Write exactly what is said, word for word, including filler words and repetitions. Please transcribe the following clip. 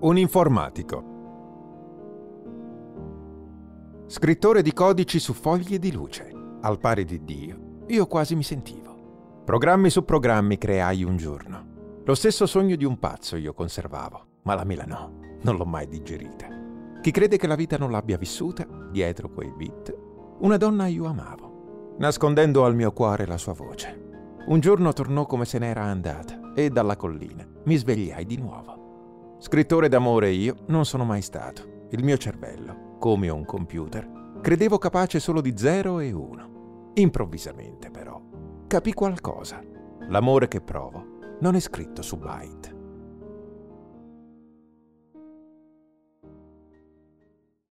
Un informatico. Scrittore di codici su foglie di luce, al pari di Dio, io quasi mi sentivo. Programmi su programmi creai un giorno. Lo stesso sogno di un pazzo io conservavo, ma la mela no, non l'ho mai digerita. Chi crede che la vita non l'abbia vissuta, dietro quei beat, una donna io amavo, nascondendo al mio cuore la sua voce. Un giorno tornò come se n'era andata e dalla collina mi svegliai di nuovo. Scrittore d'amore io non sono mai stato. Il mio cervello, come un computer, credevo capace solo di zero e uno. Improvvisamente, però, capì qualcosa. L'amore che provo non è scritto su byte.